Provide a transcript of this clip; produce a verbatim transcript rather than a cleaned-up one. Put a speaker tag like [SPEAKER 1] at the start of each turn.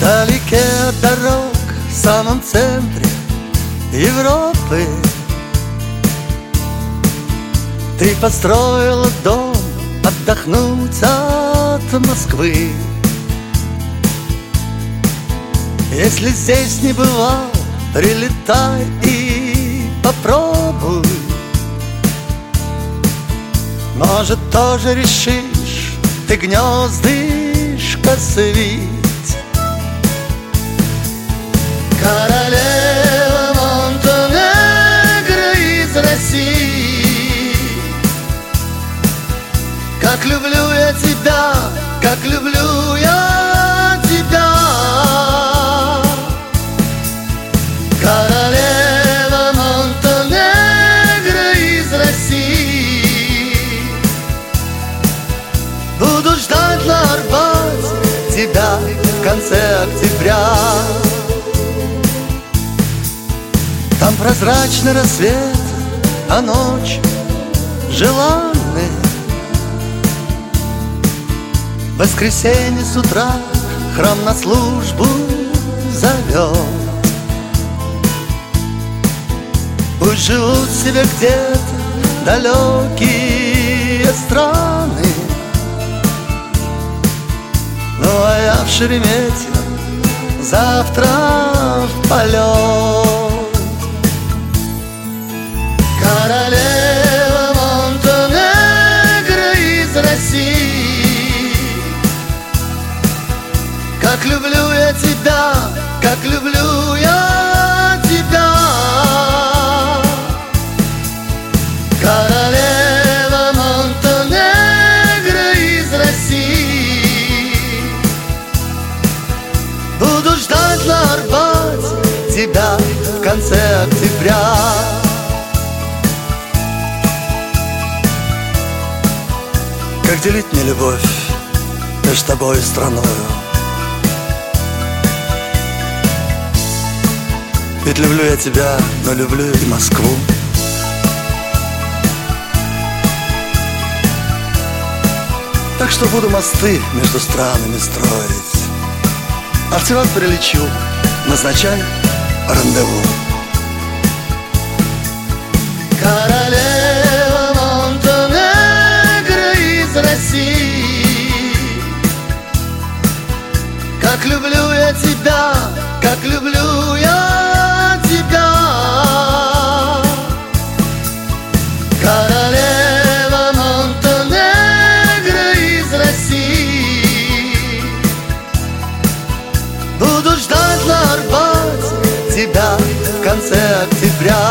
[SPEAKER 1] Вдалеке от дорог, в самом центре Европы, ты построила дом отдохнуть от Москвы. Если здесь не бывал, прилетай и попробуй. Может, тоже решишь ты гнездышко свить. Королева Монтенегро из России, как люблю я тебя, как люблю я тебя. Королева Монтенегро из России, буду ждать на Арбате тебя в конце октября. Там прозрачный рассвет, а ночь желанная. В воскресенье с утра храм на службу зовет. Пусть живут себе где-то далекие страны, ну а я в Шереметьево завтра в полет. Королева Монтенегро из России, как люблю я тебя, как люблю я тебя. Королева Монтенегро из России, буду ждать на Арбате тебя в конце октября. Как делить мне любовь между тобой и страною? Ведь люблю я тебя, но люблю и Москву. Так что буду мосты между странами строить, а в тебя прилечу, назначай рандеву. Королева Монтенегро из России, как люблю я тебя, как люблю я тебя. Королева Монтенегро из России, буду ждать на Арбате тебя в конце октября.